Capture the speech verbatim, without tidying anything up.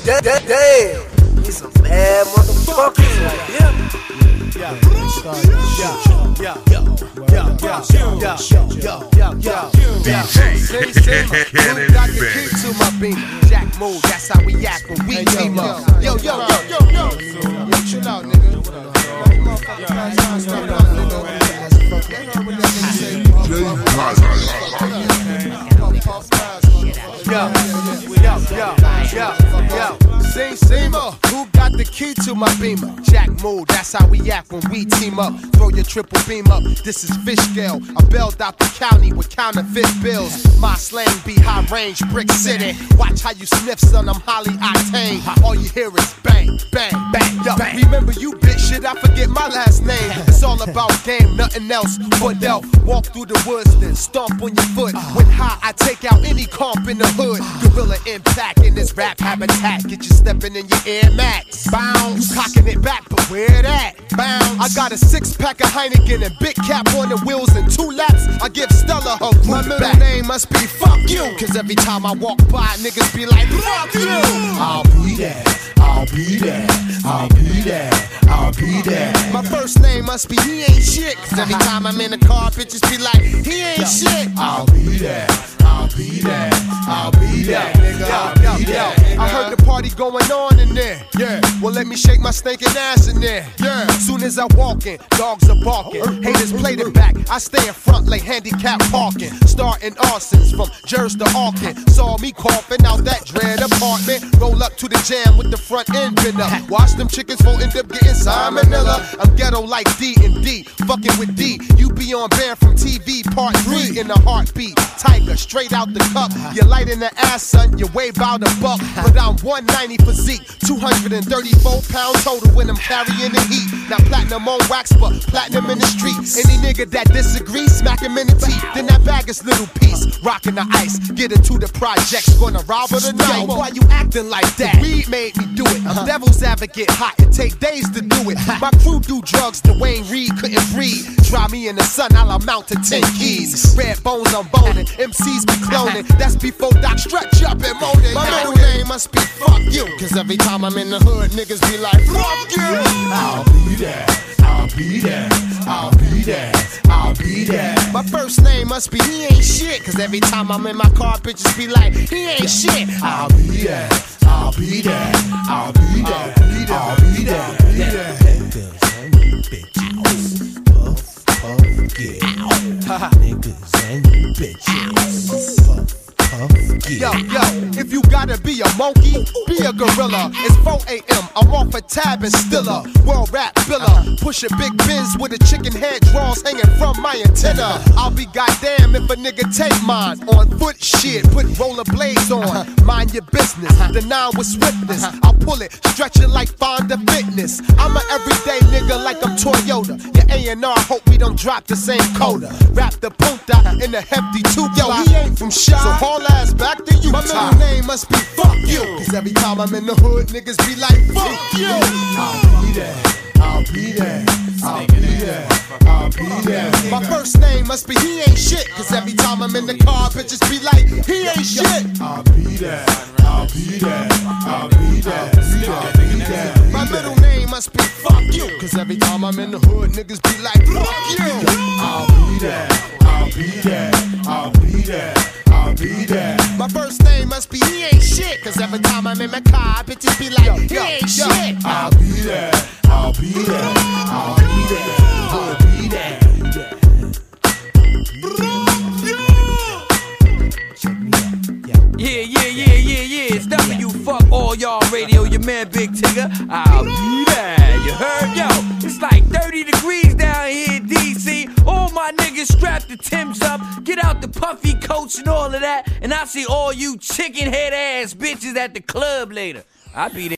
damn, damn. He's some bad motherfuckers right here. Yeah, yeah, yeah, yeah, yeah, yeah, yeah, yeah, yeah. Say, say, who got the key to my beam? Jack move, that's how we act when we team up. Yo, yo, yo, yo, yo. Yo, chill out, nigga. Yo, yo, yo, yo, yo. Sing, Seamer, who got the key to my beamer? Jack move, that's how we act when we team up. Throw your triple beam up, this is fish scale. I bailed out the county with counterfeit bills. My slang be high range, brick city. Watch how you sniff, son, I'm highly octane. All you hear is bang, bang, bang. Yo, remember you bitch shit, I forget my last name. It's all about game, nothing else. Fidel, walk through the woods, then stomp on your foot. When high, I take out any comp in the hood. Gorilla impact in this rap habitat. Get you stepping in your Air Max. Bounce, you cocking it back, but where that? Bounce. I got a six pack of Heineken and big cap on the wheels and two laps. I give Stella her group. My middle back. Name must be fuck you. Cause every time I walk by, niggas be like, fuck you. I'll be there, I'll be there, I'll be there, I'll be there. My first name must be he ain't shit. Cause every time I'm in the car, bitches be like, he ain't shit. I'll be there, I'll be there, I'll be there, nigga, I'll be there. I heard the party going on in there. Yeah, well let me shake my stinking ass in there. Yeah, soon as I walk in, dogs are barking. Haters play the back, I stay in front like handicap parking. Starting arsons from Jersey to Auckland. Saw me coughing out that dread apartment. Roll up to the jam with the front end been up. Watch them chickens for end up getting salmonella. I'm ghetto like D and D, fucking with D. You be on band from T V part three in a heartbeat. Tiger straight out the cup. You light in the ass, son. You weigh about a buck, but I'm one ninety physique, two hundred thirty-four pounds total when I'm carrying the heat. Now platinum on wax, but platinum in the streets. Any nigga that disagrees, smack him in the teeth. Then that bag is little piece, rockin' the ice. Get into the projects, gonna rob her tonight. Yo, why you acting like that? Weed made me do it. I'm devil's advocate, hot. It take days to do it. My crew do drugs, the Wayne Reed couldn't breathe. Try me in the sun, I'll amount to ten keys. Red bones, I'm boning. M Cs be cloning. That's before Doc stretch up and moaning. My middle name must be fuck you. Cause every time I'm in the hood, niggas be like, fuck you. I'll be there, I'll be there, I'll be there, I'll be there. My first name must be he ain't shit. Cause every time I'm in my car, bitches be like, he ain't shit. I'll be there, I'll be there, I'll be there, I'll be there, I'll be there. Niggas and bitches, puff, puff, yeah. Niggas and bitches, puff. Yo, yo, if you gotta be a monkey, be a gorilla. It's four A M, I'm off a tab and still a world rap biller. Push a big Benz with a chicken head draws hanging from my antenna. I'll be goddamn if a nigga take mine. On foot shit, put roller blades on. Mind your business, the nine with swiftness. I'll pull it, stretch it like Fonda Fitness. I'm a everyday nigga like I'm Toyota. Your A and R hope we don't drop the same coda. Rap the punta in the hefty two. Yo, he ain't from Shy, so haul ass back to you. My middle name must be fuck you. Cause every time I'm in the hood, niggas be like, fuck you. I'll be there, I'll be there, I'll be there, I'll be there. My first name must be he ain't shit. Cause every time I'm in the car, bitches be like, he ain't shit. I'll be there, I'll be there, I'll be there, I'll be there. My middle name must be fuck you. Cause every time I'm in the hood, niggas be like, fuck you. I'll be there, I'll be there, I'll be there, I'll be there. My first name must be he ain't shit. Cause every time I'm in my car, bitches be like, he ain't shit. I'll be there, I'll be there, I'll be there, I'll be there. Yeah, yeah, yeah, yeah, yeah. It's W Fuck All Y'all Radio, your man Big Tigger. I'll be there. You heard? Yo, it's like thirty degrees down here in D C. All my niggas strap the Timbs up, get out the puffy coats and all of that, and I'll see all you chicken head ass bitches at the club later. I'll be there.